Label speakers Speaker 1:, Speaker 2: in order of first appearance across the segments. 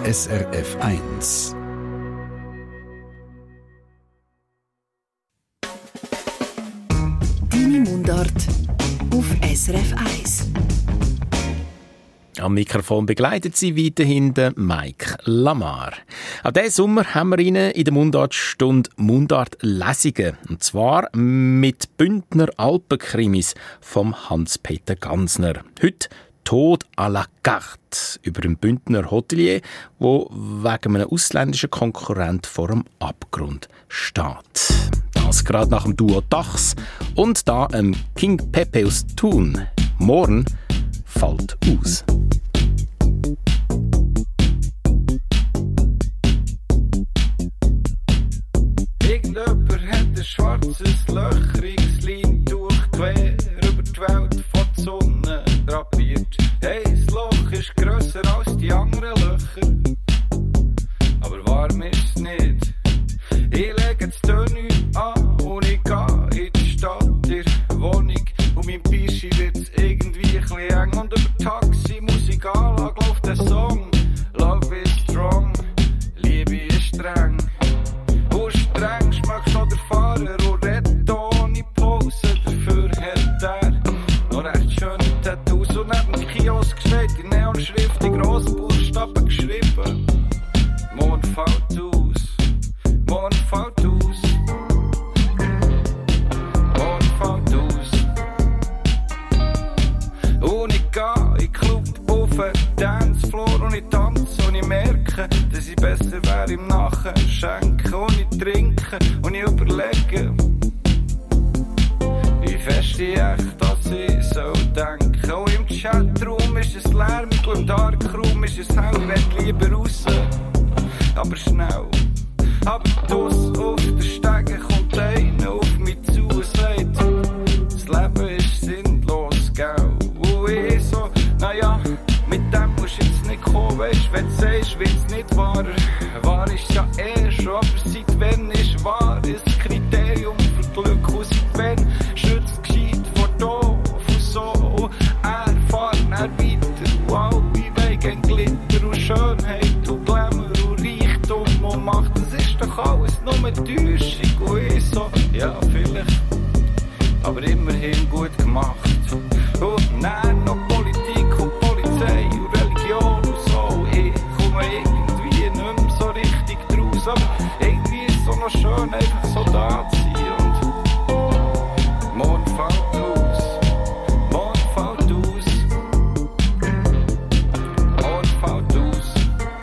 Speaker 1: SRF 1.
Speaker 2: Deine Mundart auf SRF 1.
Speaker 3: Am Mikrofon begleitet sie weiterhin Mike Lamar. Auch diesen Sommer haben wir Ihnen in der Mundartstunde Mundart-Lesungen. Und zwar mit Bündner Alpenkrimis vom Hans-Peter Gansner. Heute «Tod à la carte» über einen Bündner Hotelier, der wegen einem ausländischen Konkurrent vor dem Abgrund steht. Das gerade nach dem Duo Dachs und da King Pepe aus Thun. Morgen fällt aus.
Speaker 4: Irgendjemand hat ein schwarzes, löchriges Leintuch quer über die Welt von der Sonne drapiert. Hey, das Loch ist grösser als die anderen Löcher, aber warm ist es nicht. Ich lege das Tönü an und ich gehe in die Stadt, in die Wohnung. Und mein Bischi wird's irgendwie ein bisschen eng. Und über Taxi-Musikanlage läuft der Song Love is strong, Liebe ist streng. Und streng schmeckt noch der Fahrer und redet ohne Pause. Dafür hat er noch recht schöne Tattoos. Und neben dem Kiosk steht in Neonschrift in Grossbuchstaben geschrieben: Mond fällt aus, Mond fällt aus, Mond fällt aus. Und ich gehe in den Club auf den Dancefloor und ich tanze und ich merke, dass ich besser wäre im Nachschenken. Und ich trinke und ich überlege, wie fest ich echt dass ich so denke. Und im Chatroom ist es lärmig und im Darkroom ist es hell. Ich will lieber raus, aber schnell. Aber draus auf der Stege kommt einer auf mich zu und sagt, das Leben ist sinnlos, gell? Und ich so, naja, mit dem musst du jetzt nicht kommen, weisst, wenn du sagst, wenn's nicht wahr. Wahr ist ja schon, aber seit wann ist wahr ein Kriterium für Glück? Und seit wann schützt gescheit vor doof und so? Erfahren er weiter und alle wegen Glitter und Schönheit und Glamour und Reichtum und Macht. Das ist doch alles nur eine Täuschung. Und ich so, ja vielleicht, aber immerhin gut gemacht. Und dann noch Politik und Polizei und Religion und so. Ich komme irgendwie nicht mehr so richtig draus, aber irgendwie ist es so noch schön, einfach so da zu sein. Und Mond fällt aus, Mond fällt aus, Mond fällt aus,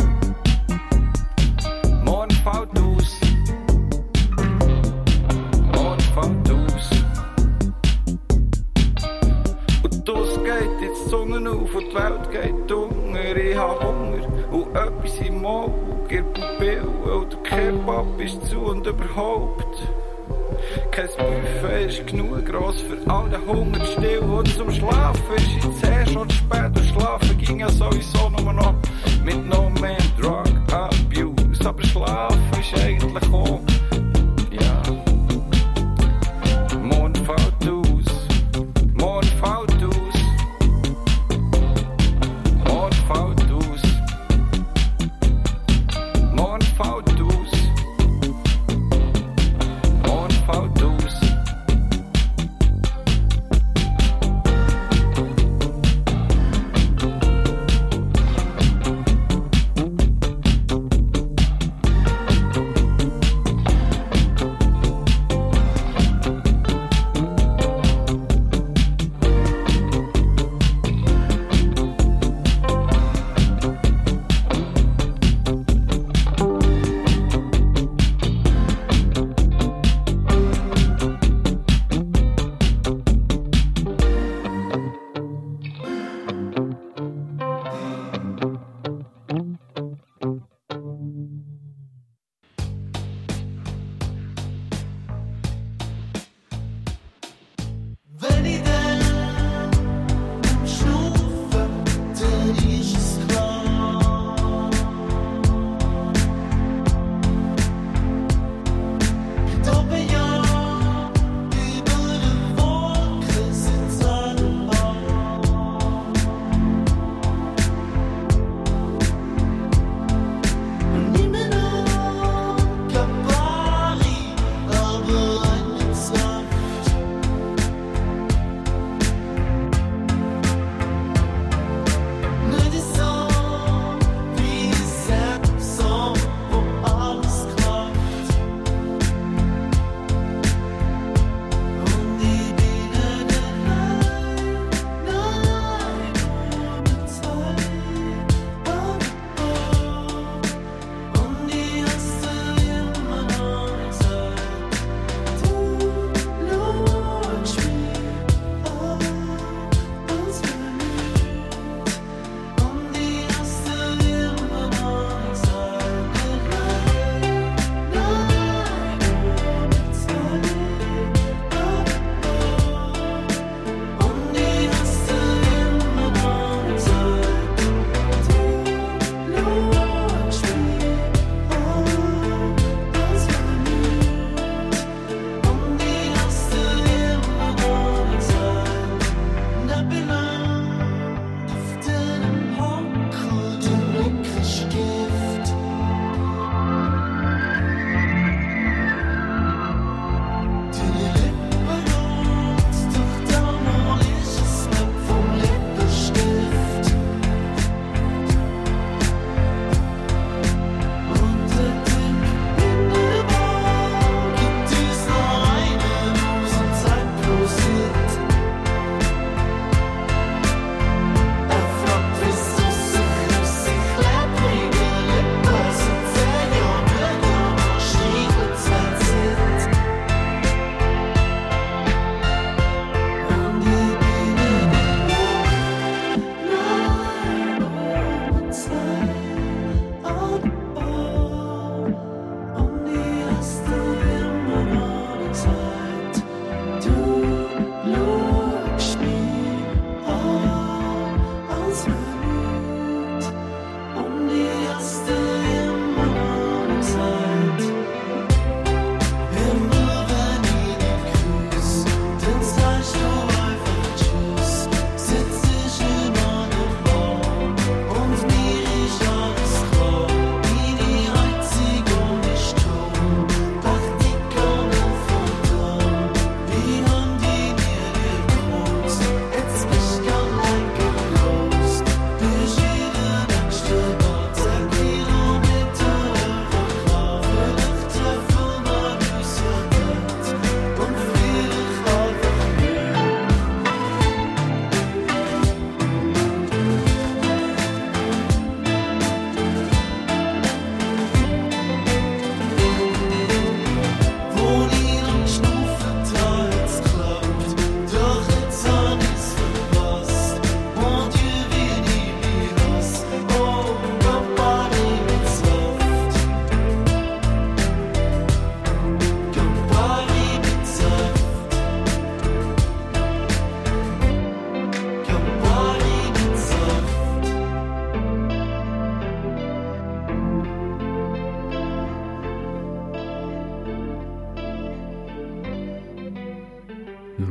Speaker 4: Mond fällt aus, Mond fällt aus. Und das geht jetzt die Sonne auf und die Welt geht unter. Ich hab Hunger und etwas im Auge, ihr Pupille und der Kebab ist zu und überhaupt. Kein Buffet ist genug gross für all den Hunger still. Und zum Schlafen ist jetzt schon zu spät. Und schlafen ging ja sowieso nur noch mit no mehr Drug Abuse. Aber schlafen ist eigentlich auch, ja. Mond fällt aus, Mond fällt aus, Mond fällt aus, Mond fällt aus, Mond fällt aus.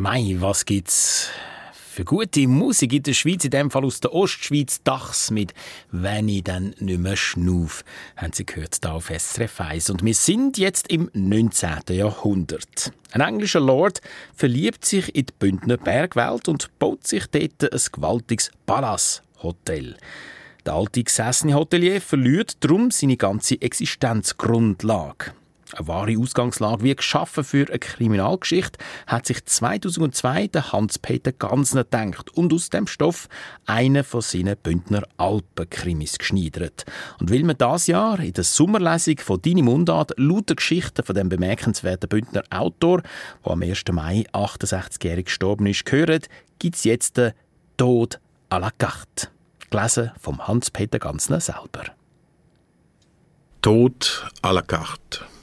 Speaker 3: Mei, was gibt's für gute Musik in der Schweiz, in dem Fall aus der Ostschweiz, Dachs mit «Wenn ich dann nicht mehr schnauf», haben Sie gehört, hier auf SRF 1. Und wir sind jetzt im 19. Jahrhundert. Ein englischer Lord verliebt sich in die Bündner Bergwelt und baut sich dort ein gewaltiges Palace-Hotel. Der alte gesessene Hotelier verliert darum seine ganze Existenzgrundlage. Eine wahre Ausgangslage wie geschaffen für eine Kriminalgeschichte hat sich 2002 der Hans-Peter Gansner gedacht und aus dem Stoff einen von seinen Bündner Alpenkrimis geschneidert. Und weil wir dieses Jahr in der Sommerlesung von «Deine Mundart» lauter Geschichten von dem bemerkenswerten Bündner Autor, der am 1. Mai 68-jährig gestorben ist, hören, gibt es jetzt den «Tod à la carte», gelesen vom Hans-Peter Gansner selber.
Speaker 5: «Tod à la carte».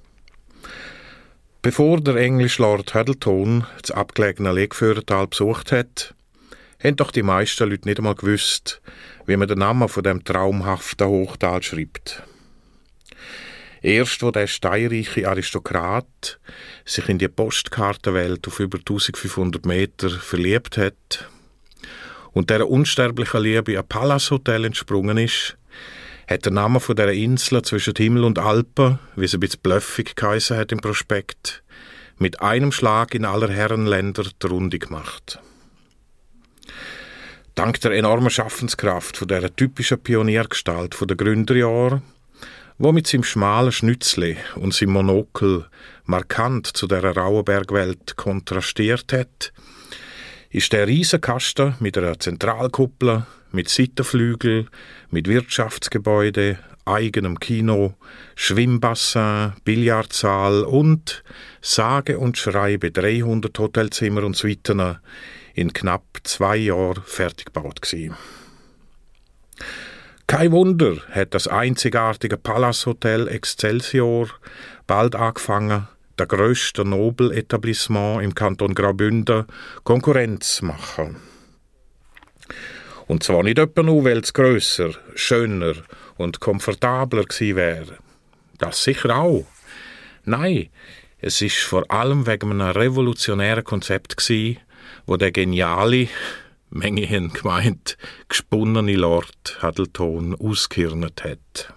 Speaker 5: Bevor der englische Lord Huddleton das abgelegene Legführertal besucht hat, haben doch die meisten Leute nicht einmal gewusst, wie man den Namen von dem traumhaften Hochtal schreibt. Erst, wo der steinreiche Aristokrat sich in die Postkartenwelt auf über 1500 Meter verliebt hat und dieser unsterblichen Liebe ein Palace Hotel entsprungen ist, hat der Name von dieser Insel zwischen Himmel und Alpen, wie es ein bisschen bluffig geheissen hat im Prospekt, mit einem Schlag in aller Herrenländer die Runde gemacht. Dank der enormen Schaffenskraft von dieser typischen Pioniergestalt von der Gründerjahre, wo mit seinem schmalen Schnützli und seinem Monokel markant zu dieser rauen Bergwelt kontrastiert hat, ist der Riesenkasten mit einer Zentralkuppel, mit Seitenflügel, mit Wirtschaftsgebäude, eigenem Kino, Schwimmbassin, Billardsaal und sage und schreibe 300 Hotelzimmer und Suiten in knapp 2 Jahren fertig gebaut gewesen. Kein Wunder hat das einzigartige Palace Hotel Excelsior bald angefangen, der grösste Nobeletablissement im Kanton Graubünden Konkurrenz zu machen. Und zwar nicht etwa nur, weil es grösser, schöner und komfortabler gewesen wäre. Das sicher auch. Nein, es ist vor allem wegen einem revolutionären Konzept gewesen, wo der geniale, Menge haben gemeint, gesponnene Lord Huddleton ausgehirnet hat.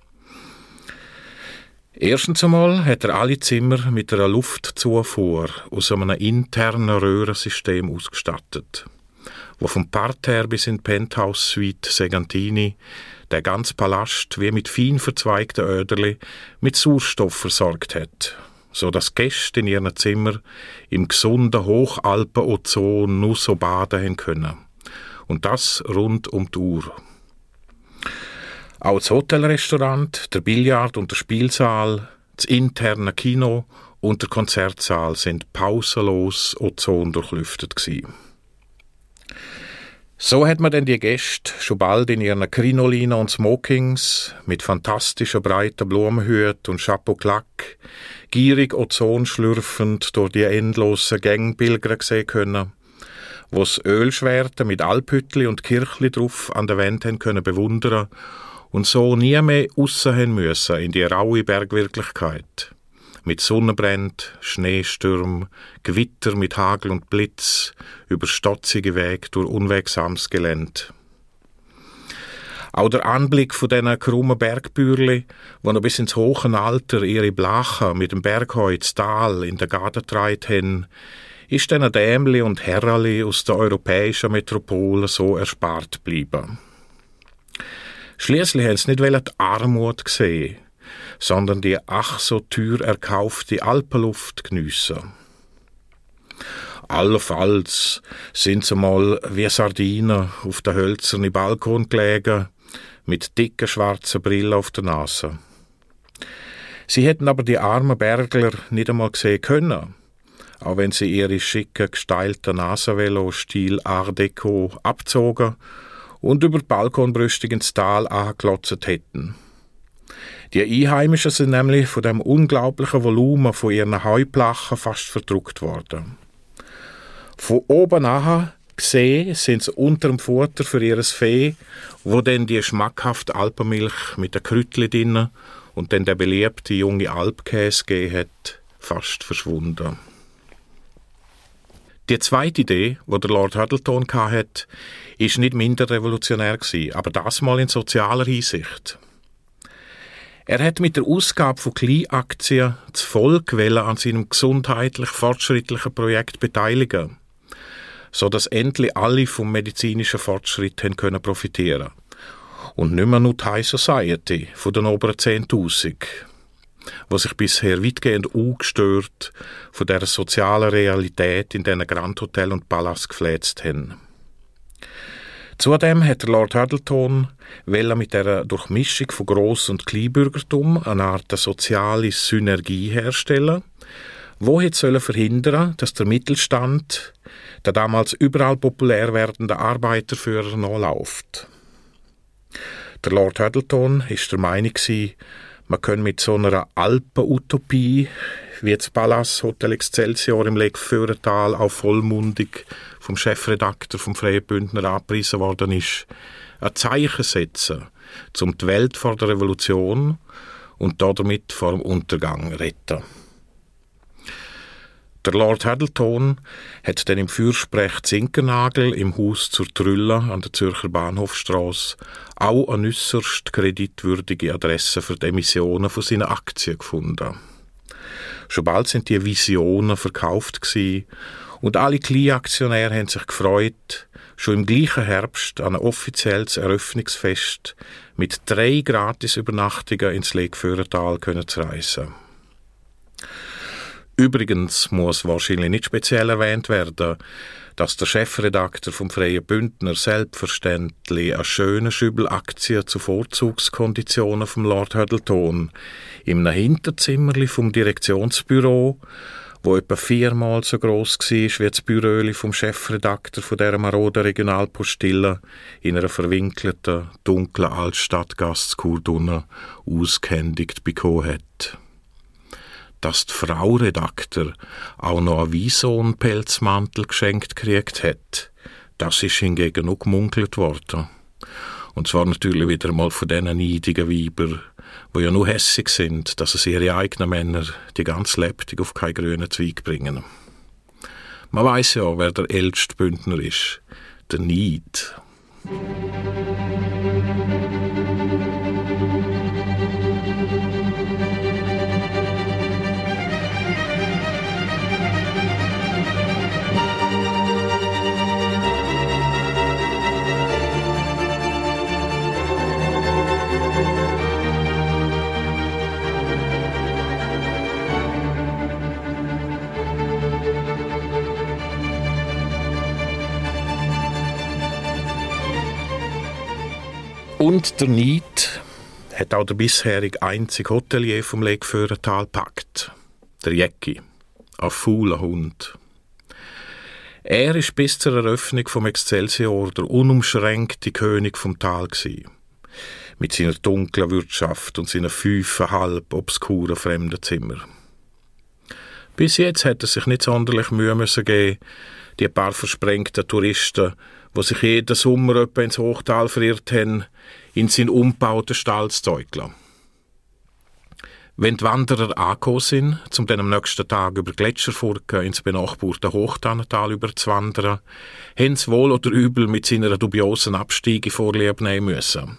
Speaker 5: Erstens einmal hat er alle Zimmer mit einer Luftzufuhr aus einem internen Röhrensystem ausgestattet, wo vom Parterre bis in die Penthouse-Suite Segantini der ganze Palast wie mit fein verzweigten Öderli mit Sauerstoff versorgt hat, so dass Gäste in ihren Zimmer im gesunden Hochalpen-Ozon nur so baden haben können. Und das rund um die Uhr. Auch das Hotelrestaurant, der Billard und der Spielsaal, das interne Kino und der Konzertsaal sind pausenlos ozondurchlüftet gewesen. So hat man denn die Gäste schon bald in ihren Krinolinen und Smokings mit fantastischen breiten Blumenhüten und Chapeau-Claque gierig Ozon schlürfend durch die endlosen Gänge pilgern sehen können, wo das Ölschwerte mit Alphütli und Kirchli drauf an der Wand haben können bewundern und so nie mehr aussen haben müssen in die raue Bergwirklichkeit. Mit Sonnenbrand, Schneestürm, Gewitter mit Hagel und Blitz, über stotzige Wege durch unwegsames Gelände. Auch der Anblick von diesen krummen Bergbürli, die noch bis ins hohe Alter ihre Blachen mit dem Bergheu ins Tal in der Garde getragen haben, ist diesen Dämli und Herrali aus der europäischen Metropole so erspart geblieben. Schliesslich haben sie nicht die Armut gesehen, sondern die ach so teuer erkaufte Alpenluft geniessen. Allenfalls sind sie mal wie Sardinen auf den hölzernen Balkon gelegen, mit dicken schwarzen Brillen auf der Nase. Sie hätten aber die armen Bergler nicht einmal sehen können, auch wenn sie ihre schicken, gesteilten Nasenvelo-Stil Art Deco abzogen und über die Balkonbrüstung ins Tal angeklotzt hätten. Die Einheimischen sind nämlich von dem unglaublichen Volumen von ihren Heuplachen fast verdruckt worden. Von oben an gesehen sind sie unter dem Futter für ihr Vieh, wo dann die schmackhafte Alpenmilch mit den Krütli drinnen und dann der beliebte junge Alpkäse gegeben hat, fast verschwunden. Die zweite Idee, die der Lord Huddleton hatte, war nicht minder revolutionär, aber das mal in sozialer Hinsicht. Er hat mit der Ausgabe von Kleinaktien das Volk an seinem gesundheitlich fortschrittlichen Projekt beteiligen, sodass endlich alle vom medizinischen Fortschritt können profitieren. Und nicht mehr nur die High Society von den oberen 10.000, die sich bisher weitgehend ungestört von dieser sozialen Realität in diesen Grand Hotel und Palast gefläzt haben. Zudem hat der Lord Huddleton mit dieser Durchmischung von Gross- und Kleinbürgertum eine Art soziale Synergie herstellen, die hätte verhindern, dass der Mittelstand, der damals überall populär werdende Arbeiterführer, nachläuft. Der Lord Huddleton war der Meinung, man könne mit so einer Alpenutopie, wie das Palast Hotel Excelsior im Lake Föhrental auch vollmundig vom Chefredakteur vom Freien Bündner angepriesen worden ist, ein Zeichen setzen, um die Welt vor der Revolution und damit vor dem Untergang zu retten. Der Lord Huddleton hat dann im Fürsprech Zinkernagel im Haus zur Trülle an der Zürcher Bahnhofstrasse auch eine äusserst kreditwürdige Adresse für die Emissionen von seinen Aktien gefunden. Schon bald sind die Visionen verkauft gewesen und alle Kleinaktionäre haben sich gefreut, schon im gleichen Herbst an ein offizielles Eröffnungsfest mit 3 Gratisübernachtungen ins Lake Föhrental zu reisen. Übrigens muss wahrscheinlich nicht speziell erwähnt werden, dass der Chefredakteur vom Freien Bündner selbstverständlich eine schöne Schübel Aktien zu Vorzugskonditionen vom Lord Huddleton in einem Hinterzimmerli vom Direktionsbüro, wo etwa 4-mal so gross war wie das Büröli vom Chefredakteur von dieser maroden Regionalpostille in einer verwinkelten, dunklen Altstadtgasse Churdunnen ausgehändigt bekommen hat. Dass die Frau Redakteur auch noch einen Wiesohnpelzmantel geschenkt gekriegt hat, das ist hingegen noch gemunkelt worden. Und zwar natürlich wieder mal von diesen neidigen Weibern, die ja nur hässig sind, dass es ihre eigenen Männer die ganz lebendig auf keinen grünen Zweig bringen. Man weiss ja, wer der älteste Bündner ist. Der Neid. Und der Neid hat auch der bisherige einzige Hotelier vom Lake Föhrental gepackt. Der Jäcki, ein fauler Hund. Er ist bis zur Eröffnung vom Excelsior der unumschränkte König vom Tal gewesen. Mit seiner dunklen Wirtschaft und seinen 5,5 obskuren Fremdenzimmern. Bis jetzt hat er sich nicht sonderlich Mühe müssen geben, die paar versprengten Touristen, die sich jeden Sommer etwa ins Hochtal verirrt haben, in seinen umgebauten Stall zu zeugeln. Wenn die Wanderer angekommen sind, um dann am nächsten Tag über Gletscherfurken ins benachbarte Hochtannental überzuwandern, haben sie wohl oder übel mit seiner dubiosen Abstiege Vorlieb nehmen müssen.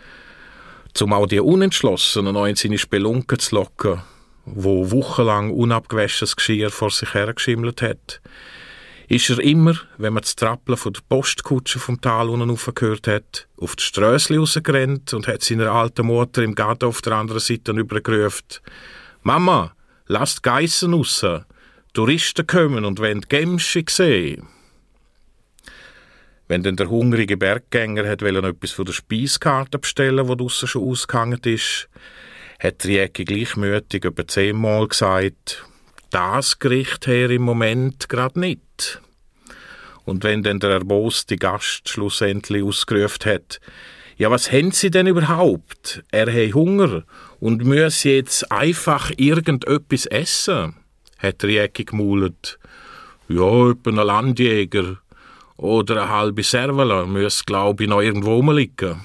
Speaker 5: Um auch die Unentschlossenen noch in seine Spelunken zu locken, wo wochenlang unabgewaschenes Geschirr vor sich hergeschimmelt hat, ist er immer, wenn man das Trappeln von der Postkutsche vom Tal unten rauf gehört hat, auf die Strössli rausgerannt und hat seiner alten Mutter im Garten auf der anderen Seite übergerufen: «Mama, lasst die Geissen raus! Touristen kommen und wollen die Gämsche sehen!» Wenn dann der hungrige Berggänger etwas von der Speiskarte bestellen, die draussen schon ausgehangen ist, hat der Jäcki gleichmütig etwa 10-mal gesagt: «Das Gericht her im Moment grad nicht.» Und wenn dann der erboste Gast schlussendlich ausgerufen hat: «Ja, was haben Sie denn überhaupt? Er hat Hunger und muss jetzt einfach irgendetwas essen», hat der Jäcki gemaulet: «Ja, etwa ein Landjäger oder eine halbe Servala muss, glaube ich, noch irgendwo rumliegen.»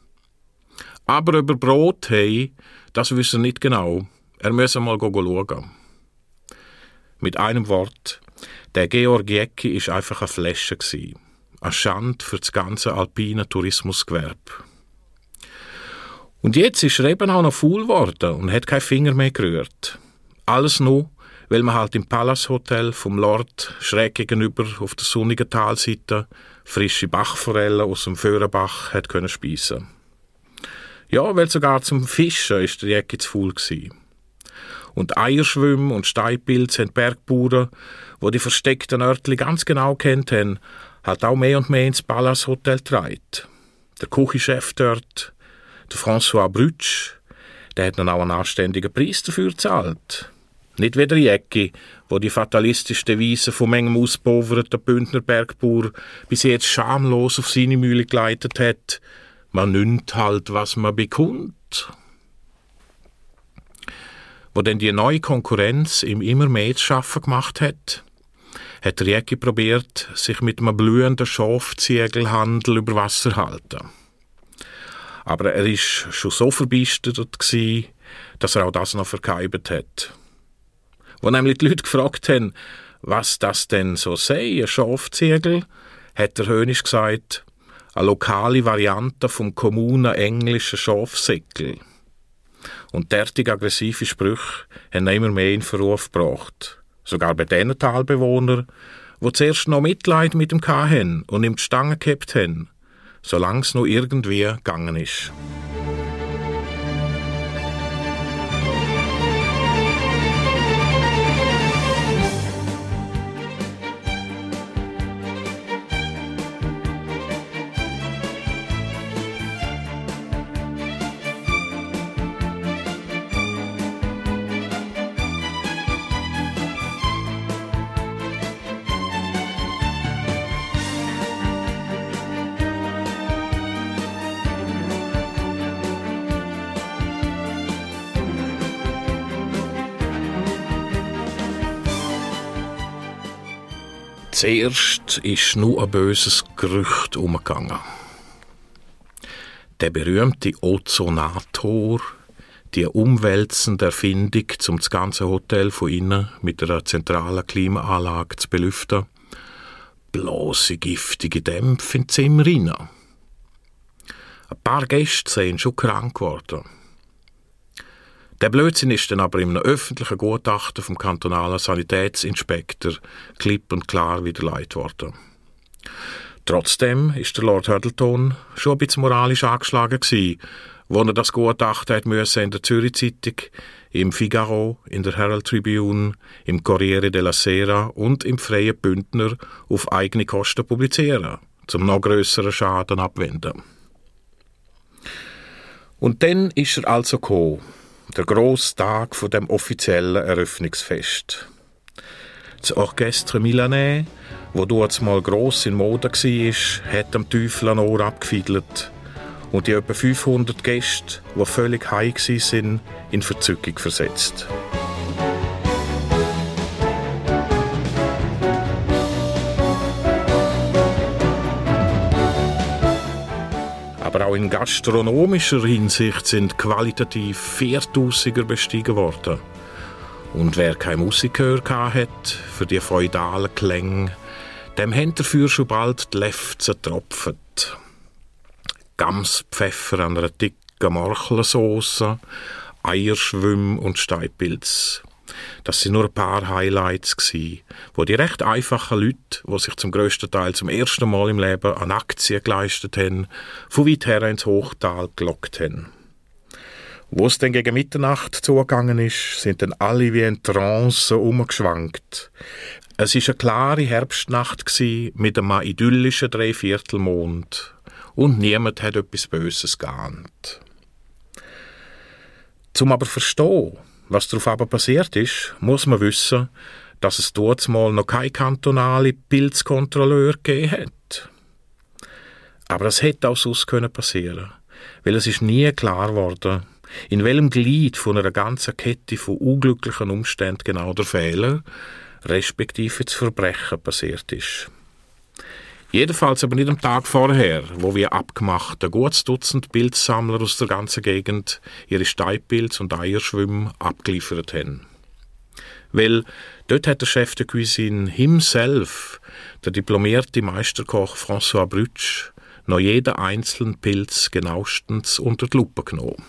Speaker 5: Aber über Brot hey, das wissen wir nicht genau. Er muss mal schauen. Mit einem Wort, Der Georg Jäcki war einfach eine Flasche. Eine Schande für das ganze alpine Tourismusgewerbe. Und jetzt ist er eben auch noch faul geworden und hat keinen Finger mehr gerührt. Alles nur, weil man halt im Palace Hotel vom Lord schräg gegenüber auf der sonnigen Talseite frische Bachforellen aus dem Föhrenbach hat können speisen. Ja, weil sogar zum Fischen ist der Jäcki zu faul gsi. Und Eierschwimmen und Steinpilz haben Bergbauern, die die versteckten Örtli ganz genau kennt haben, halt auch mehr und mehr ins Palace Hotel getragen. Der Küchenchef dort, der François Brütsch, der hat dann auch einen anständigen Preis dafür gezahlt. Nicht wie der Jäcki, wo die fatalistische Devise von manchem auspoverten Bündner Bergbauer bis jetzt schamlos auf seine Mühle geleitet hat. Man nimmt halt, was man bekommt. Wo denn die neue Konkurrenz ihm immer mehr zu schaffen gemacht hat der Jäcki probiert, sich mit einem blühenden Schafziegelhandel über Wasser zu halten. Aber er ist schon so verbistert gsi, dass er auch das noch verkeibt hat. Wo nämlich die Leute gefragt haben, was das denn so sei, ein Schafziegel, hat der höhnisch gesagt, eine lokale Variante vom kommunen englischen Schafsäckel. Und derartig aggressive Sprüche haben immer mehr in Verruf gebracht. Sogar bei den Talbewohnern, die zuerst noch Mitleid mit ihm hatten und ihm die Stange gehabt haben, solange es noch irgendwie gegangen ist. Zuerst ist nur ein böses Gerücht umgegangen. Der berühmte Ozonator, die umwälzende Erfindung, um das ganze Hotel von innen mit einer zentralen Klimaanlage zu belüften, bloße giftige Dämpfe in Zimmer rein. Ein paar Gäste sind schon krank geworden. Der Blödsinn ist dann aber in einem öffentlichen Gutachten vom kantonalen Sanitätsinspektor klipp und klar widerlegt worden. Trotzdem ist der Lord Hödelton schon ein bisschen moralisch angeschlagen gewesen, wo er das Gutachten hat müssen in der Zürich Zeitung, im Figaro, in der Herald Tribune, im Corriere della Sera und im Freien Bündner auf eigene Kosten publizieren, zum noch grösseren Schaden abwenden. Und dann ist er also gekommen, der grosse Tag von dem offiziellen Eröffnungsfest. Das Orchestre Milanais, wo dort mal gross in Mode war, hat am Teufel ein Ohr abgefiedelt und die etwa 500 Gäste, die völlig high waren, in Verzückung versetzt. Aber auch in gastronomischer Hinsicht sind qualitativ 4000er bestiegen worden. Und wer keine Musik gehört hat, für die feudalen Klänge, dem haben dafür schon bald die Lefzen getropft. Gamspfeffer an einer dicken Morchelsauce, Eierschwimm und Steinpilz. Das sind nur ein paar Highlights gsi, wo die recht einfachen Leute, die sich zum grössten Teil zum ersten Mal im Leben eine Aktie geleistet haben, von weit her ins Hochtal gelockt haben. Wo es dann gegen Mitternacht zugegangen ist, sind dann alle wie in Trance umgeschwankt. Es war eine klare Herbstnacht gsi mit einem idyllischen Dreiviertelmond und niemand hat etwas Böses geahnt. Zum aber verstehen, was darauf aber passiert ist, muss man wissen, dass es dort mal noch keine kantonale Pilzkontrolleur gegeben hat. Aber es hätte auch sonst passieren können, weil es ist nie klar geworden, in welchem Glied von einer ganzen Kette von unglücklichen Umständen genau der Fehler, respektive das Verbrechen passiert ist. Jedenfalls aber nicht am Tag vorher, wo wir abgemacht ein gutes Dutzend Pilzsammler aus der ganzen Gegend ihre Steinpilz- und Eierschwümme abgeliefert haben. Weil dort hat der Chef de Cuisine himself, der diplomierte Meisterkoch François Brutsch, noch jeden einzelnen Pilz genauestens unter die Lupe genommen.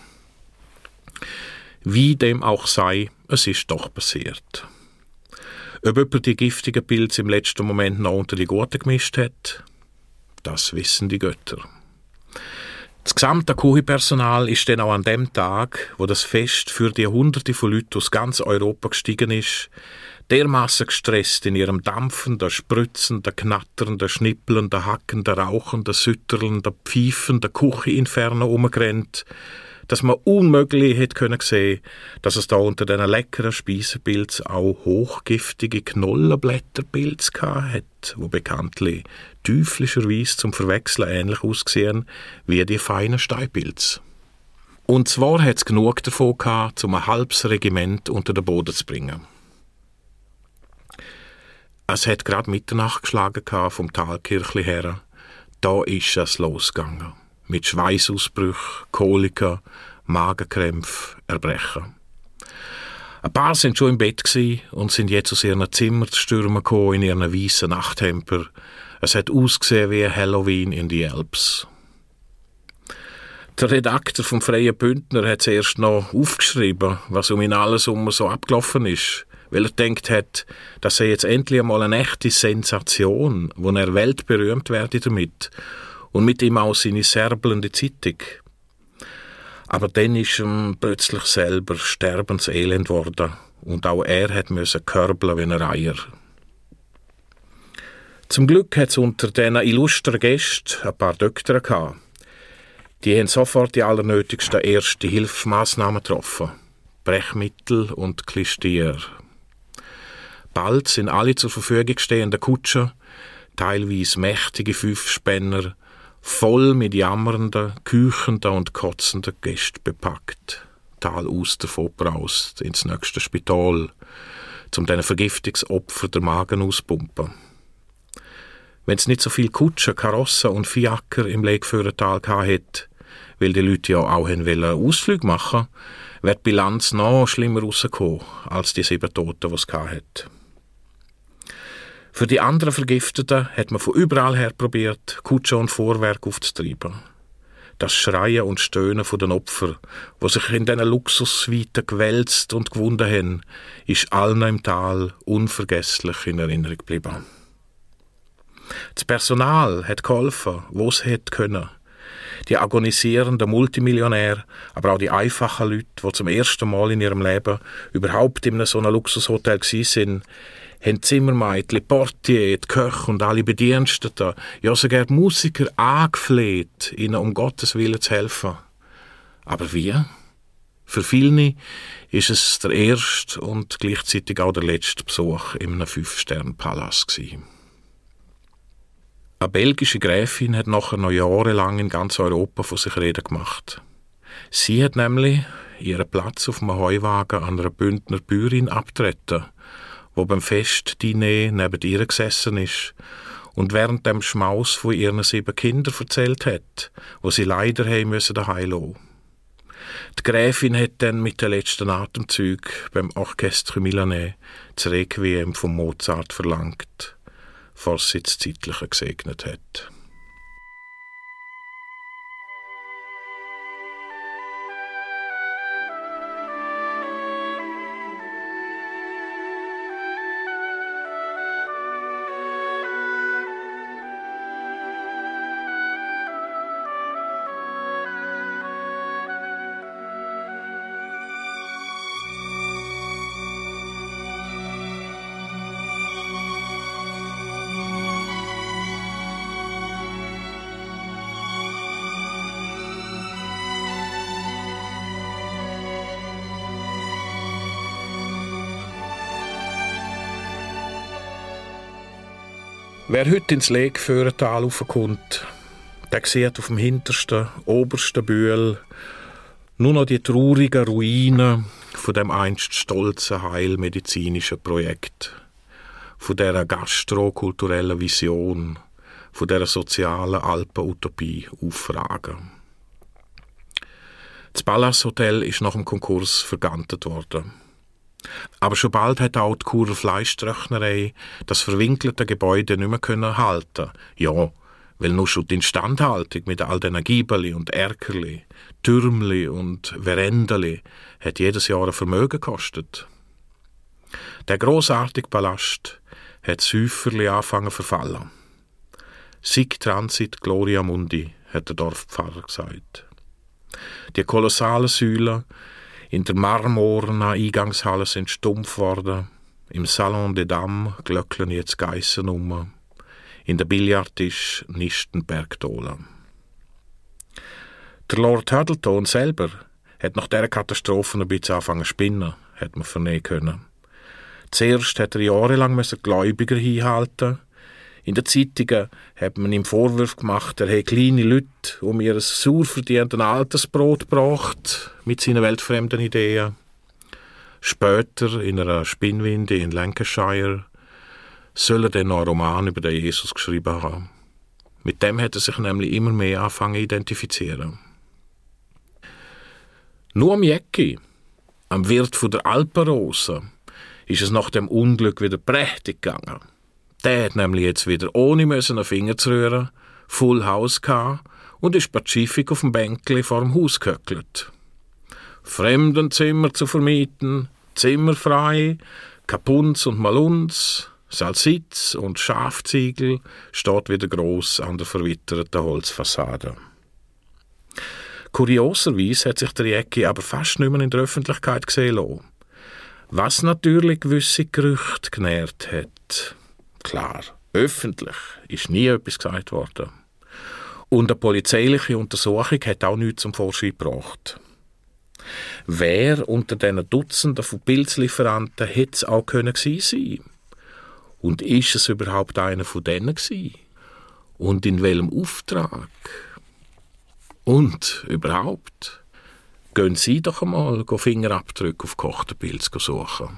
Speaker 5: Wie dem auch sei, es ist doch passiert. Ob jemand die giftigen Pilze im letzten Moment noch unter die Gurte gemischt hat, das wissen die Götter. Das gesamte Küchenpersonal ist dann auch an dem Tag, wo das Fest für die Hunderte von Leuten aus ganz Europa gestiegen ist, dermaßen gestresst in ihrem dampfenden, spritzenden, knatternden, schnippelnden, hackenden, rauchenden, sütterlnden, pfeifenden Kücheninferno umgerannt, dass man unmöglich hätte können sehen, dass es da unter diesen leckeren Speisenpilzen auch hochgiftige Knollenblätterpilze hat, die bekanntlich teuflischerweise zum Verwechseln ähnlich aussehen wie die feinen Steinpilze. Und zwar hat es genug davon gehabt, um ein halbes Regiment unter den Boden zu bringen. Es hat gerade Mitternacht geschlagen vom Talkirchli her. Da ist es losgegangen. Mit Schweißausbrüchen, Kolika, Magenkrämpfen, Erbrechen. Ein paar sind schon im Bett und sind jetzt aus ihren Zimmern zu stürmen gekommen in ihren weißen Nachthemper. Es hat ausgesehen wie Halloween in die Alps. Der Redakteur vom Freien Bündner hat zuerst noch aufgeschrieben, was um ihn alles so abgelaufen ist, weil er gedacht hat, das sei jetzt endlich einmal eine echte Sensation, wo er weltberühmt werde damit. Und mit ihm auch seine serbelnde Zeitung. Aber dann ist ihm plötzlich selber sterbenselend worden und auch er hat müssen körbeln wie ein Reiher. Zum Glück hat es unter diesen illustren Gästen ein paar Doktoren gehabt. Die haben sofort die allernötigsten Erste-Hilfe-Massnahmen getroffen. Brechmittel und Klistier. Bald sind alle zur Verfügung stehenden Kutschen, teilweise mächtige Fünfspänner, voll mit jammernden, küchenden und kotzenden Gästen bepackt, talaus davon braust ins nächste Spital, um diesen Vergiftungsopfer der Magen auspumpen. Wenn es nicht so viel Kutschen, Karossen und Fiaker im Legführertal gehabt, weil die Leute ja auch Ausflüge machen, wäre die Bilanz noch schlimmer rausgekommen als die 7 Toten, die es gehabt. Für die anderen Vergifteten hat man von überall her probiert, Kutsche und Vorwerk aufzutreiben. Das Schreien und Stöhnen der Opfer, die sich in diesen Luxussuiten gewälzt und gewunden haben, ist allen im Tal unvergesslich in Erinnerung geblieben. Das Personal hat geholfen, wo es hätte können. Die agonisierenden Multimillionäre, aber auch die einfachen Leute, die zum ersten Mal in ihrem Leben überhaupt in so einem Luxushotel waren, haben Zimmermädchen, Portier, die Köche und alle Bediensteten, ja sogar die Musiker angefleht, ihnen um Gottes Willen zu helfen. Aber wie? Für viele ist es der erste und gleichzeitig auch der letzte Besuch in einem 5-Sterne-Palast gewesen. Eine belgische Gräfin hat nachher noch jahrelang in ganz Europa von sich reden gemacht. Sie hat nämlich ihren Platz auf einem Heuwagen an einer Bündner Bäuerin abgetreten, wo beim Festdiner neben ihr gesessen ist und während dem Schmaus von ihren 7 Kindern erzählt hat, wo sie leider daheim lassen mussten. Die Gräfin hat dann mit den letzten Atemzügen beim Orchestre Milanais das Requiem von Mozart verlangt, bevor sie das Zeitliche gesegnet hat. Wer heute ins Legführertal raufkommt, der sieht auf dem hintersten, obersten Bühl nur noch die traurigen Ruinen von dem einst stolzen heilmedizinischen Projekt, von dieser gastrokulturellen Vision, von dieser sozialen Alpenutopie auffragen. Das Palace Hotel ist nach dem Konkurs vergantet worden. Aber schon bald hat auch die Churer Fleischtröchnerei das verwinkelte Gebäude nicht mehr erhalten. Ja, weil nur schon die Instandhaltung mit all den Giebeli und Erkerli, Türmli und Verendeli hat jedes Jahr ein Vermögen gekostet. Der grossartige Palast hat säuferli angefangen zu verfallen. Sic transit gloria mundi, hat der Dorfpfarrer gesagt. Die kolossalen Säulen in der marmornen Eingangshalle sind stumpf worden. Im Salon des Dames glöckeln jetzt Geissen um. In der Billardtisch nisten Bergdolen. Der Lord Huddleton selber hat nach dieser Katastrophe ein bisschen angefangen zu spinnen, hat man vernehmen können. Zuerst hat er jahrelang Gläubiger hinhalten. In den Zeitungen hat man ihm Vorwürfe gemacht, er hätte kleine Leute um ihr sauer verdienten Altersbrot gebracht mit seinen weltfremden Ideen. Später, in einer Spinnwinde in Lancashire, soll er dann noch einen Roman über den Jesus geschrieben haben. Mit dem hat er sich nämlich immer mehr angefangen zu identifizieren. Nur am Jäcki, am Wirt von der Alpenrose, ist es nach dem Unglück wieder prächtig gegangen. Der hat nämlich jetzt wieder ohne einen Finger zu rühren, Full House gehabt und ist pazifik auf dem Bänkli vor dem Haus gehöckelt. Fremdenzimmer zu vermieten, Zimmer frei, Kapunz und Malunz, Salsitz und Schafziegel steht wieder gross an der verwitterten Holzfassade. Kurioserweise hat sich der Jäcki aber fast nicht mehr in der Öffentlichkeit gesehen lassen. Was natürlich gewisse Gerüchte genährt hat. Klar, öffentlich ist nie etwas gesagt worden. Und eine polizeiliche Untersuchung hat auch nichts zum Vorschein gebracht. Wer unter diesen Dutzenden von Pilzlieferanten hätte es auch gewesen sein? Und ist es überhaupt einer von denen gewesen? Und in welchem Auftrag? Und überhaupt? Gehen Sie doch einmal Fingerabdrücke auf gekochten Pilz suchen.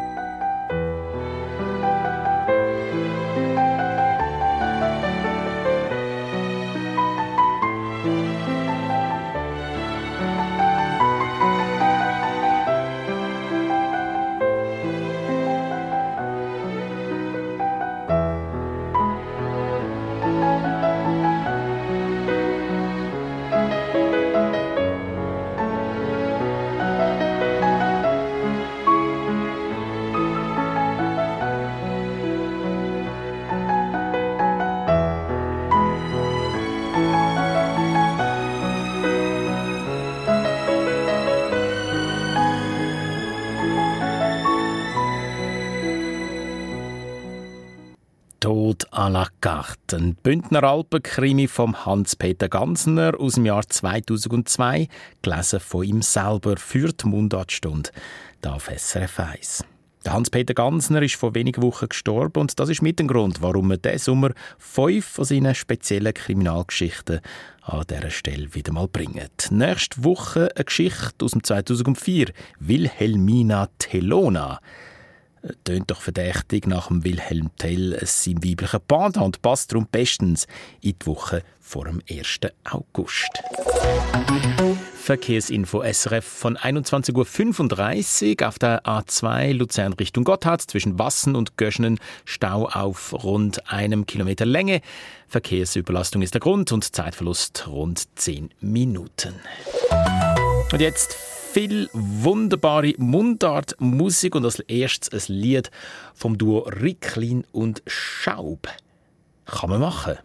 Speaker 3: Tod à la carte, ein Bündner Alpenkrimi von Hans-Peter Gansner aus dem Jahr 2002, gelesen von ihm selber für die Mundartstunde, hier auf SRF 1. Der Hans-Peter Gansner ist vor wenigen Wochen gestorben und das ist mit dem Grund, warum wir diesen Sommer 5 von seinen speziellen Kriminalgeschichten an dieser Stelle wieder mal bringen. Nächste Woche eine Geschichte aus dem 2004, Wilhelmina Tellona. Tönt doch verdächtig nach dem Wilhelm Tell, seinem weiblichen Pendant, und passt darum bestens in die Woche vor dem 1. August. Verkehrsinfo SRF von 21.35 Uhr auf der A2 Luzern Richtung Gotthard zwischen Wassen und Göschenen. Stau auf rund 1 Kilometer Länge. Verkehrsüberlastung ist der Grund und Zeitverlust rund 10 Minuten. Und jetzt viel wunderbare Mundartmusik und als erstes ein Lied vom Duo Ricklin und Schaub. Kann man machen.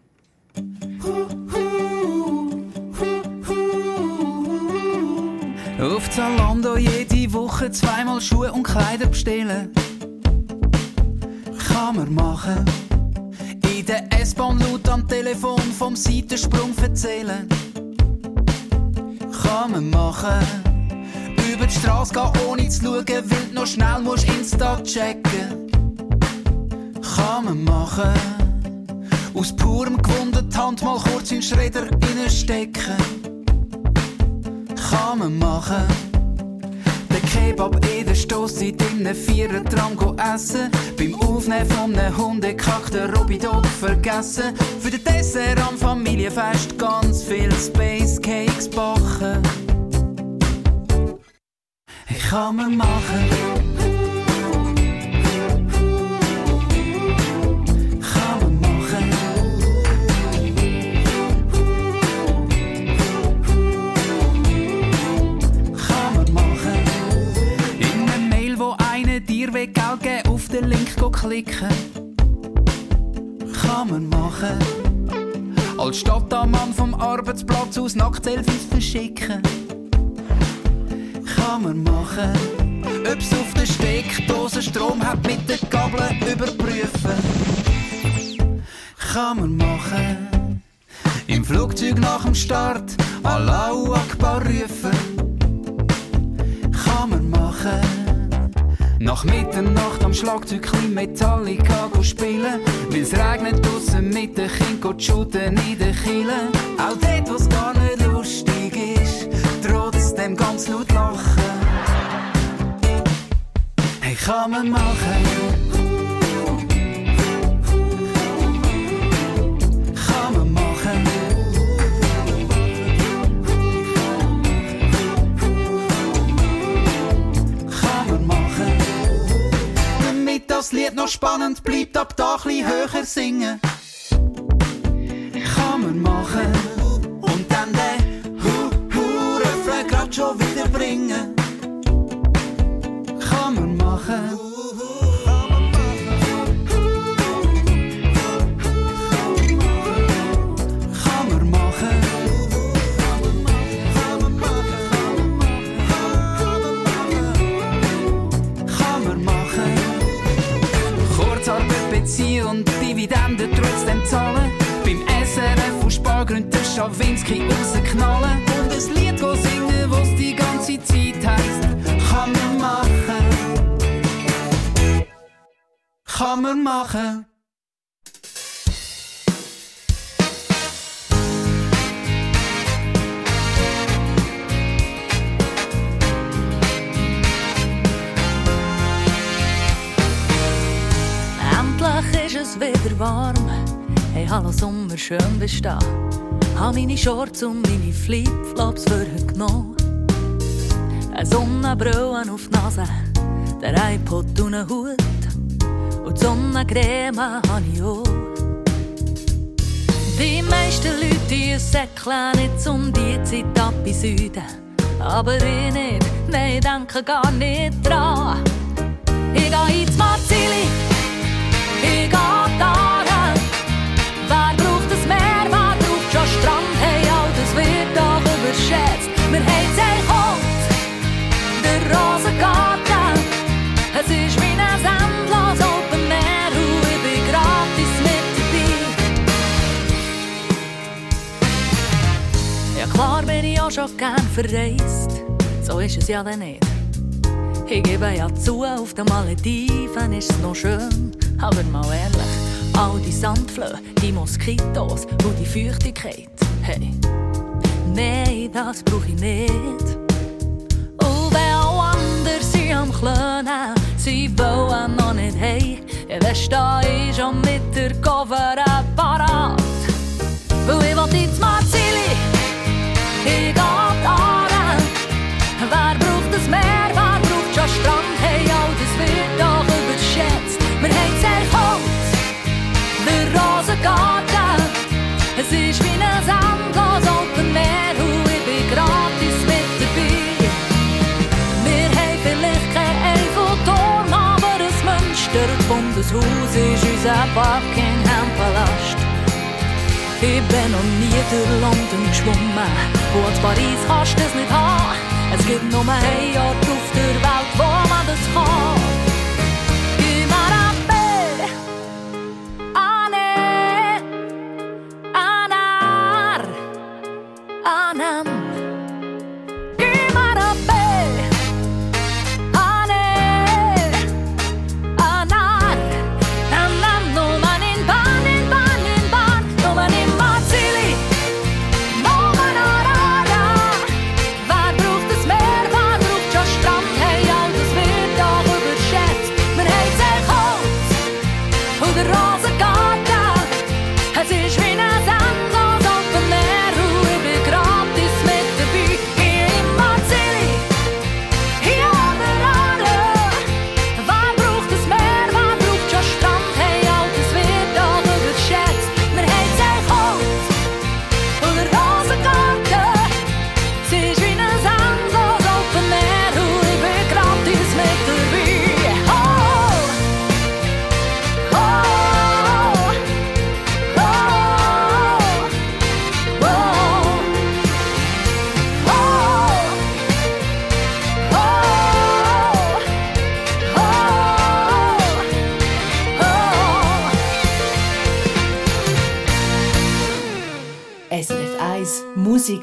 Speaker 6: Auf Zalando jede Woche 2-mal Schuhe und Kleider bestellen. Kann man machen. In der S-Bahn laut am Telefon vom Seitensprung erzählen. Kann man machen. Über die Strasse gehen ohne zu schauen, weil du noch schnell musst Insta checken. Kann man machen. Aus purem Gewunder die Hand mal kurz in den Schredder reinstecken. Kann man machen. Den Kebab in der Stosszeit in einem 4er-Tram essen. Beim Aufnehmen von einem Hundekack den Robidog vergessen. Für den Dessert am Familienfest ganz viel Space Cakes backen. Kann man machen. dir Geld geben, auf den Link klicken. Kann man machen. Als Stadtmann vom Arbeitsplatz aus Nacktselfies verschicken. Kann man machen. Ob's auf der Steckdose Strom hat, mit den Kabeln überprüfen. Kann man machen. Im Flugzeug nach dem Start Allahu Akbar rufen. Kann man machen. Nach Mitternacht am Schlagzeug klein Metallica spielen. Weil's regnet draussen mit den Kindern shooten in den Kielen. Auch dort, wo's gar nicht lustig ist, trotzdem ganz laut lachen. Hey, kann man machen. Kann man machen. Kann man machen. Damit das Lied noch spannend bleibt, ab da ein bisschen höher singen. Kann man machen. Und dann den Refrain grad schon wieder bringen. Kann man machen. Kann man machen. Kann man machen. Kurzarbeit beziehen und Dividenden trotzdem zahlen. Beim SRF aus Spargründen den Schawinski rausknallen. Und ein Lied singen, was die ganze Zeit heisst. Kann man machen. Kann man machen.
Speaker 7: Endlich ist es wieder warm. Hey, hallo Sommer, schön bist du da. Hab meine Shorts und meine Flipflops für heute genommen. Eine Sonnenbrille auf die Nase, der iPod und einen Hut. Und die Sonnencreme habe ich auch. Die meisten Leute die säckeln jetzt um die Zeit ab in Süden. Aber ich nicht, nein, ich denke gar nicht dran. Ich gehe ins Marzili, ich gehe da rein. Wer braucht das Meer, wer braucht schon Strand? Hey, all das wird doch überschätzt. Wir haben sehr kalt, der Rosengarten. Es ist wie ein endlos Open Air und ich bin gratis mit dabei. Ja klar bin ich auch schon gern verreist, so ist es ja dann nicht. Ich gebe ja zu, auf den Malediven ist es noch schön. Aber mal ehrlich, all die Sandflöhe, die Moskitos und die Feuchtigkeit. Hey, nein, das brauch ich nicht. Und wenn auch andere sie am Klönen, sie wollen noch nicht hey, dann stehe ich schon mit der Cover parat. Weil ich will ins Marzili, ich geh da rein. Wer braucht das Meer, wer braucht schon Strand? Hey, all das wird doch überschätzt. Wir haben sehr kalt, der Rosengarten. Es ist wie ein endlos Open Air und ich bin gratis mit dabei. Wir haben vielleicht kein Eiffelturm, aber ein Münster. Das Bundeshaus ist unser Buckingham-Palast. Ich bin noch nie durch London geschwommen, wo in Paris kannst du das nicht haben. Es gibt nur einen Ort auf der Welt, wo man das kann. Gib mir ein Bier, eine, einer, einem. Gib mir ein Bier, eine, einer, einem. Nur man in Bahn, in Bahn, in Bahn. Nur man in Marzili, nur man Wer braucht das Meer, wer braucht schon Strand? Hey, all das wird doch überschätzt.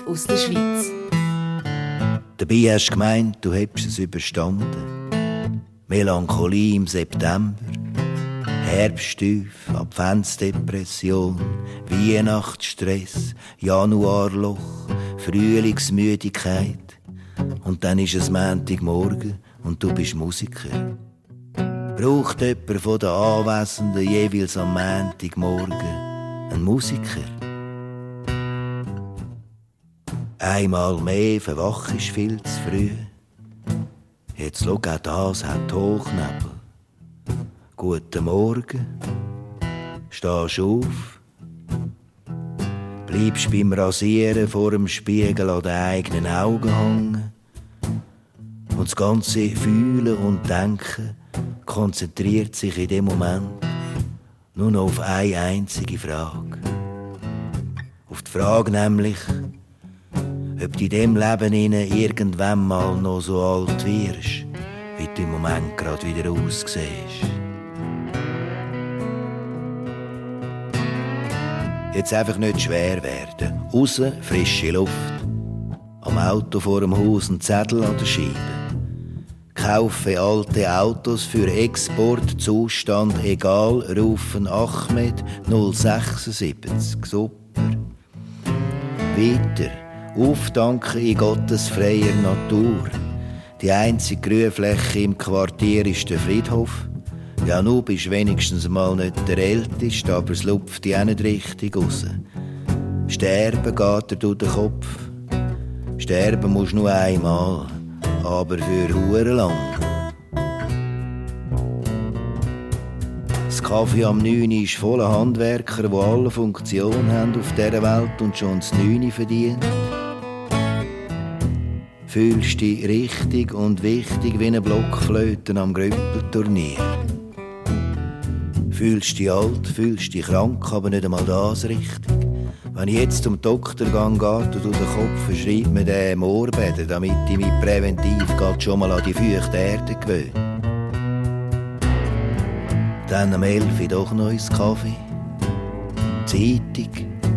Speaker 2: aus der Schweiz.
Speaker 8: Dabei hast du gemeint, du hättest es überstanden. Melancholie im September, Herbsttief, Adventsdepression, Weihnachtsstress, Januarloch, Frühlingsmüdigkeit. Und dann ist es Montagmorgen und du bist Musiker. Braucht jemand von den Anwesenden jeweils am Montagmorgen einen Musiker? Einmal mehr verwach ist viel zu früh. Jetzt schau, auch das hat Hochnebel. Guten Morgen, stehst auf, bleibst beim Rasieren vor dem Spiegel an den eigenen Augen hängen und das ganze Fühlen und Denken konzentriert sich in dem Moment nur noch auf eine einzige Frage. Auf die Frage nämlich, ob du in diesem Leben irgendwann mal noch so alt wirst, wie du im Moment gerade wieder aussiehst. Jetzt einfach nicht schwer werden. Raus, frische Luft. Am Auto vor dem Haus ein Zettel an der Scheibe. Kaufe alte Autos für Export, Zustand egal, rufen Ahmed 076. Super. Weiter. Auftanken in Gottes freier Natur. Die einzige Grünfläche im Quartier ist der Friedhof. Ja, nu bist wenigstens mal nicht der Älteste, aber es lupft dich auch nicht richtig raus. Sterben geht dir durch den Kopf. Sterben musst du nur einmal, aber für hure lang. Das Kaffee am 9 ist voller Handwerker, die alle Funktionen haben auf dieser Welt und schon das 9 verdienen. Fühlst dich richtig und wichtig wie eine Blockflöte am Grüppelturnier. Fühlst dich alt, fühlst dich krank, aber nicht einmal das richtig. Wenn ich jetzt zum Doktor gehe, geht er durch den Kopf und schreibt mir den Moorbäder, damit ich mich präventiv schon mal an die feuchte Erde gewöhne. Dann am 11 Uhr doch noch ins Kaffee. Zeitung.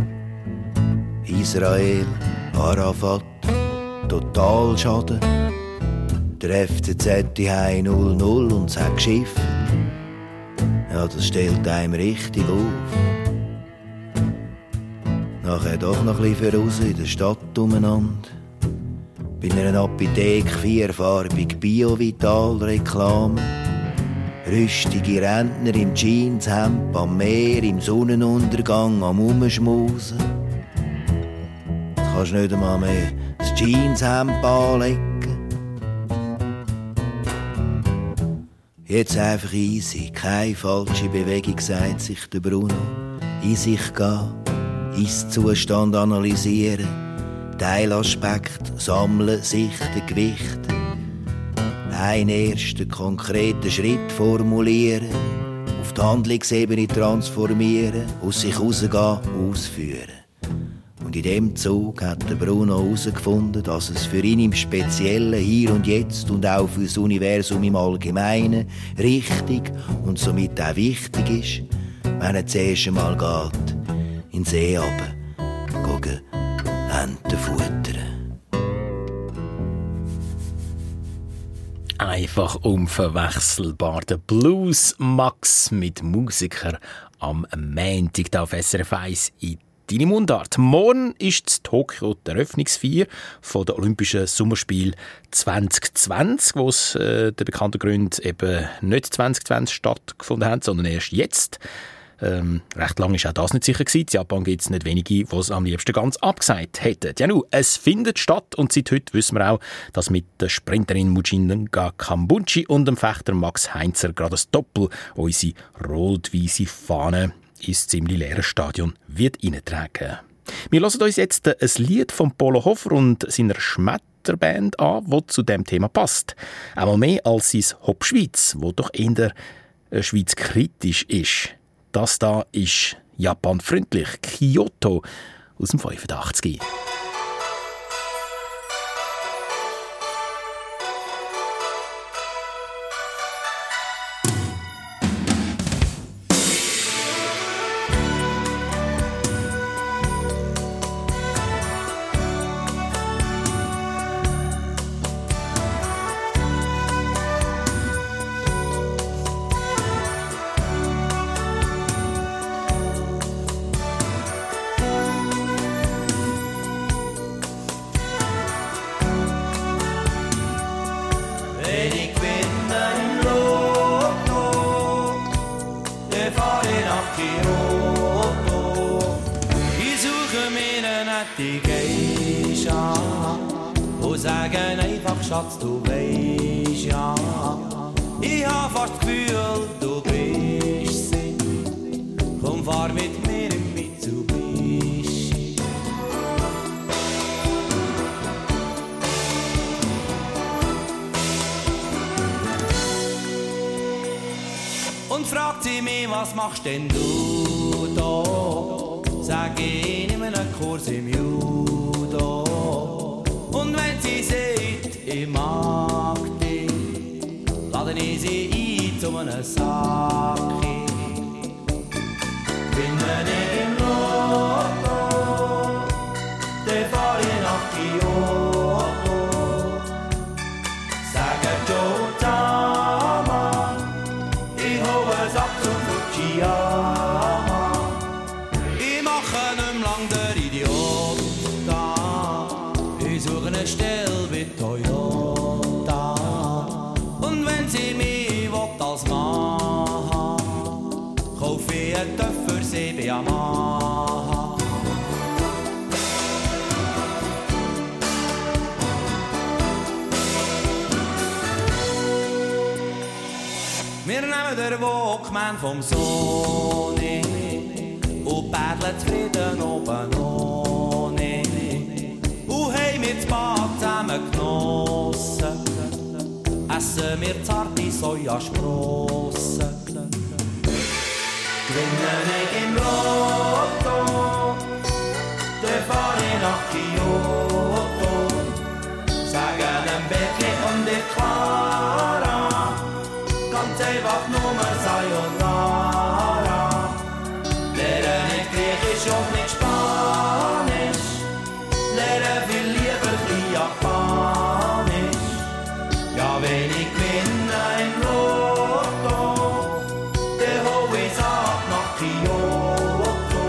Speaker 8: Israel, Arafat. Totalschaden. Der FCZ die 0-0 und es hat geschifft. Ja, das stellt einem richtig auf. Nachher doch noch ein bisschen voraus in der Stadt umeinander. Bei einer Apotheke 4-farbig Bio-Vital-Reklame. Rüstige Rentner im Jeanshemd am Meer, im Sonnenuntergang am Umschmusen. Das kannst du nicht einmal mehr das Jeanshemd anlegen. Jetzt einfach easy, keine falsche Bewegung, sagt sich der Bruno. In sich gehen, Ist-Zustand analysieren, Teilaspekt sammeln, sichten, gewichten. Einen ersten konkreten Schritt formulieren, auf die Handlungsebene transformieren, aus sich rausgehen, ausführen. Und in dem Zug hat der Bruno herausgefunden, dass es für ihn im Speziellen hier und jetzt und auch für das Universum im Allgemeinen richtig und somit auch wichtig ist, wenn er zuerst einmal geht, in den See runter, Enten futtern.
Speaker 3: Einfach unverwechselbar. Der Blues Max mit Musiker am Montag auf SRF 1 in deine Mundart. Morgen ist in Tokio die Eröffnungsfeier der Olympischen Sommerspiele 2020, wo es der bekannten Gründen eben nicht 2020 stattgefunden hat, sondern erst jetzt. Recht lange war auch das nicht sicher gewesen. In Japan gibt es nicht wenige, die es am liebsten ganz abgesagt hätten. Ja, nun, es findet statt und seit heute wissen wir auch, dass mit der Sprinterin Mujinga Kambunchi und dem Fechter Max Heinzer gerade das Doppel unsere rot-weisse Fahne ins ziemlich leere Stadion wird reintragen. Wir hören uns jetzt ein Lied von Polo Hofer und seiner Schmetterband an, das zu dem Thema passt. Einmal mehr als sein Hop Schweiz, wo doch eher schweizkritisch ist. Das da ist japanfreundlich. Kyoto aus dem 85.
Speaker 9: wenn ich gewinne im Lotto, dann fahr ich nach Kyoto. Ich suche mir eine nette Geisha und sage einfach, Schatz, du weisst ja, ich hab fast das Gefühl, du bist sie. Komm, fahr mit mir im Mitsubishi. Und fragt sie mich, was machst denn du da? Sag ich, nehme einen Kurs im Judo. Und wenn sie sagt, ich mag dich, lade ich sie ein zu einem Sake. Gewinne ich im Lotto, dann fahr ich nach Kyoto. Sage Joe Tama, ich hole es ab zum Fujiyama. Ich mache nicht mehr lang der Idiot da. Ich suche eine Stelle bei Toyota. Und wenn sie mich will als Mann, kaufe ich einen Töpf für sie bei Yamaha. Wir nehmen den Walkman vom Sony und paddeln zufrieden oben ohne. Und haben wir das Bad zusammen genossen, essen wir zarte Sojasprossen. Gewinne ich im Lotto, dann fahr ich nach Kyoto. Sage einem Bettli und ich Clara, ganz einfach nur Sayonara. Lerne nicht Griechisch und nicht Spanisch, lerne viel lieber die Japanisch. Ja, wenn ich gewinne im Lotto, dann hol ich's ab nach Kyoto.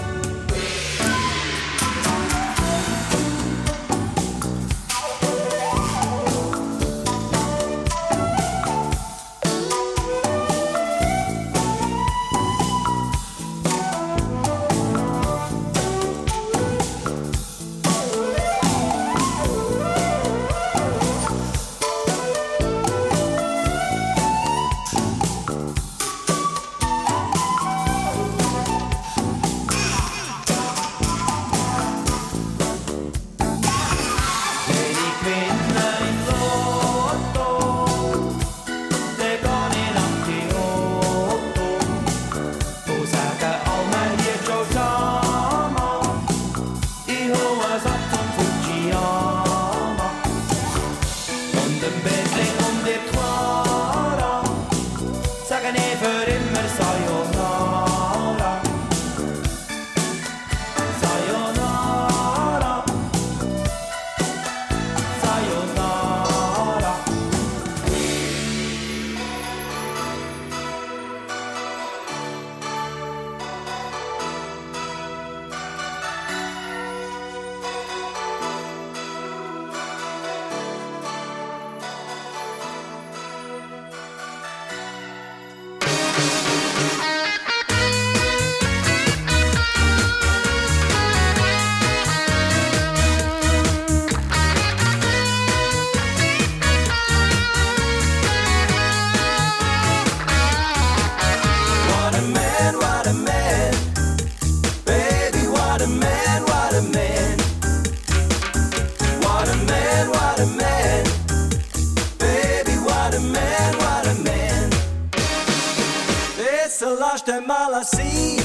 Speaker 10: lass den mal sein.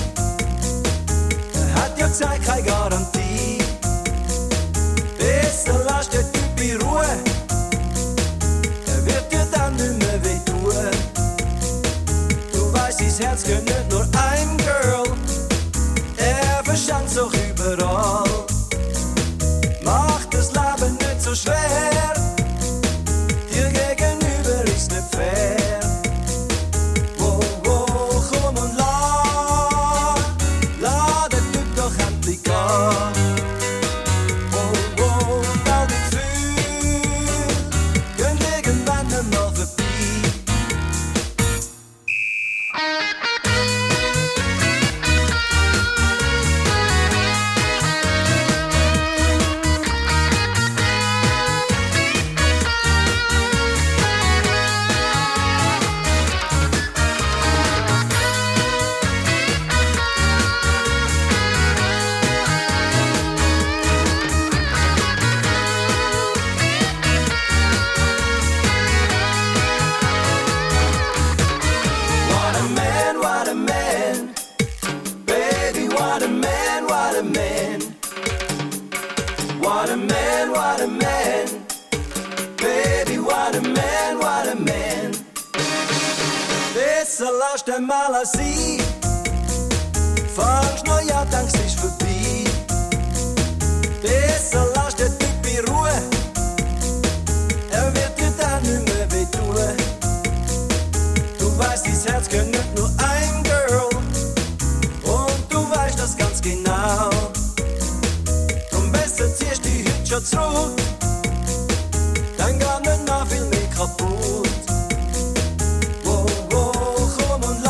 Speaker 10: Er hat ja gesagt, keine Garantie. Besser lass den Typ in Ruhe. Er wird dir dann nicht mehr wehtun. Du weißt, sein Herz gehört nicht nur einem Girl. Er verschenkt's auch überall. Macht das Leben nicht so schwer. Dir gegenüber ist nicht fair. what a man, what a man. Besser lass den mal sein. Fangst noch ja, denkst es ist vorbei. Besser lass den Typ in Ruhe. Er wird dir dann nicht mehr wehtun. Du weißt, dein Herz gehört nicht nur einem Girl. Und du weißt das ganz genau. Drum besser ziehst du dich heute schon zurück. Dann geht nicht noch viel mehr kaputt. Komm und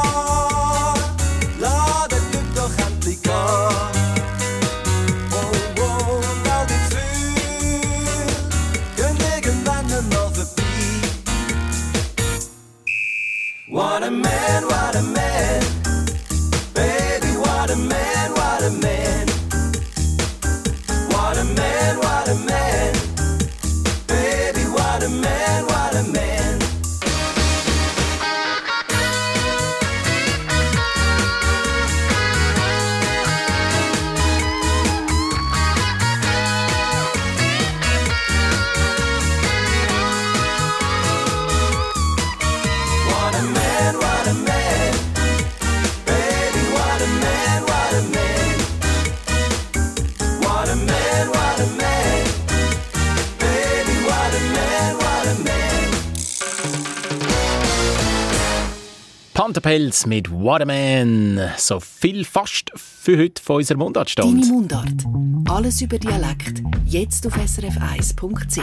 Speaker 10: lass den Typ doch endlich gehen. Und all die Gefühle gehen irgendwann einmal vorbei. What a man, what a man. Baby, what a man, what a man. What a man, what a man. Baby, what a man, what a man. What a man, what a man. Baby, what a man, what a man. What a man, what a man. Baby, what a man, what a man.
Speaker 3: Pantherpelz mit What a Man. So viel fast für heute von unserer Mundartstunde.
Speaker 2: Deine Mundart. Alles über Dialekt. Jetzt auf srf1.ch.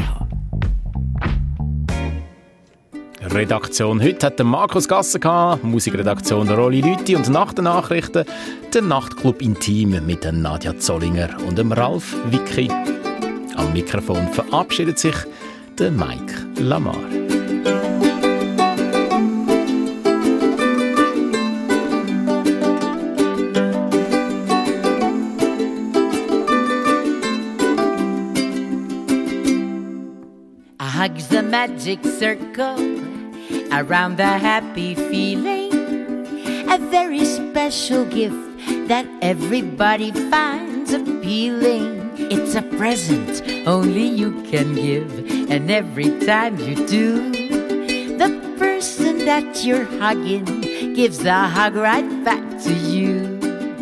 Speaker 3: Redaktion heute hat Markus Gasser gehabt, Musikredaktion der Rolli Lüthi und nach den Nachrichten der Nachtclub Intim mit Nadja Zollinger und dem Ralf Wicki. Am Mikrofon verabschiedet sich der Mike Lamar.
Speaker 11: A hug's the magic circle around the happy feeling. A very special gift that everybody finds appealing. It's a present only you can give, and every time you do, the person that you're hugging gives a hug right back to you.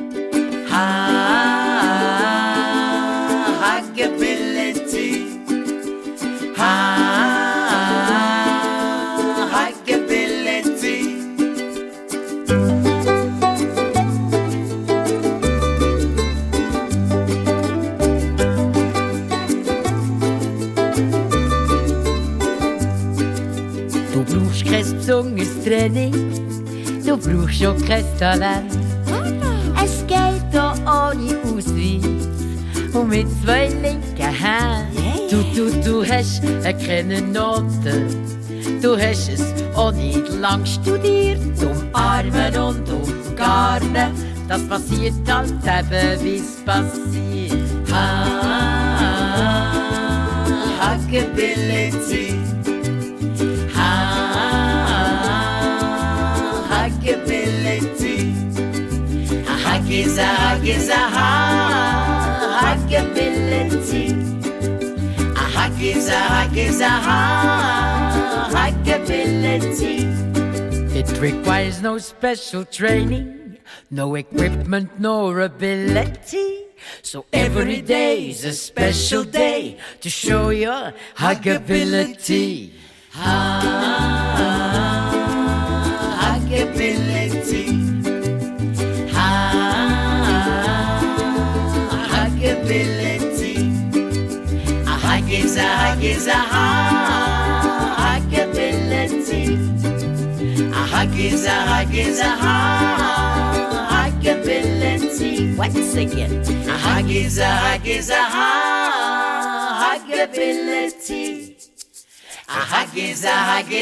Speaker 11: Huggability. Huggability. Du brauchst kein Zungentraining, du brauchst schon kein Talent. Es geht auch ohne Ausweis und mit zwei linken Händen. Du hast keine Noten, du hast es auch nicht lang studiert. Umarmen und umgarnen, das passiert halt eben, wie's passiert. Huggability. Huggability. A hug is a hug is a huggability. Hug is a huggability. It requires no special training, no equipment nor ability. So every day is a special day to show your huggability. Huggability. Huggability. A hug is a huggability. A hug is a huggability. Once again, a hug is a huggability. A hug is a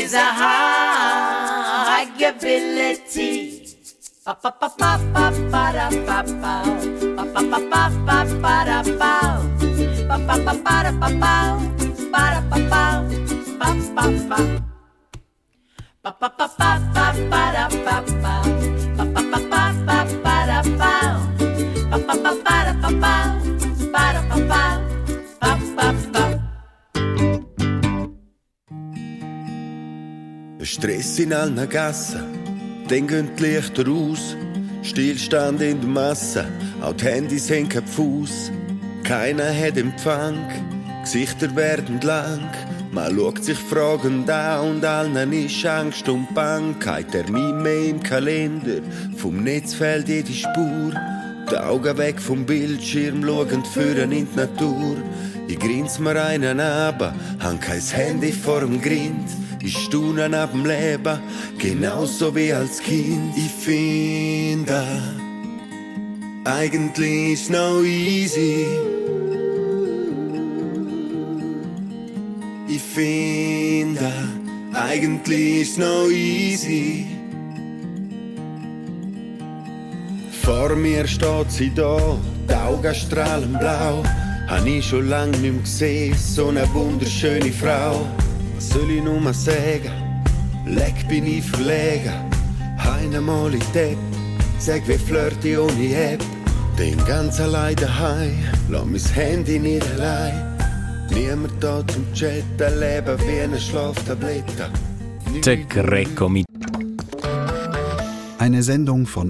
Speaker 11: huggability. Pa pa pa pa pa pa da pa pa pa pa pa pa pa pa da pa pa pa pa pa da pa pa pa da pa pa pa pa pa pa pa pa pa pa pa da pa pa pa pa pa pa pa pa da pa pa pa pa pa da pa pa pa da pa pa pa pa pa.
Speaker 12: Stress in allen Gassen, dann gehen die Lichter aus. Stillstand in der Masse, auch die Handys hängen kein Fuß. Keiner hat Empfang, Gesichter werden lang. Man schaut sich fragend an und allen ist Angst und Bang. Kein Termin mehr im Kalender, vom Netz fällt jede Spur. Die Augen weg vom Bildschirm, schauend führen in die Natur. Ich grins mir einen ab, hang kein Handy vor dem Grind. Ich staune ab dem Leben, genauso wie als Kind. Ich finde, eigentlich ist noch easy. Ich finde, eigentlich ist noch easy. Vor mir steht sie da, die Augen strahlen blau. Hab ich schon lang nicht mehr gesehen, so eine wunderschöne Frau. Was soll ich nur sagen? Leck bin ich verlegen. Einmal in Depp, sag wie flirty ohne App. Den ganz allein daheim, lass mein Handy nicht allein. Niemand da zum Chatten, leben wie eine Schlaftablette.
Speaker 3: Der Greco mit.
Speaker 1: Eine Sendung von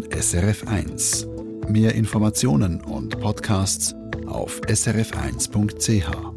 Speaker 1: SRF1. Mehr Informationen und Podcasts auf srf1.ch.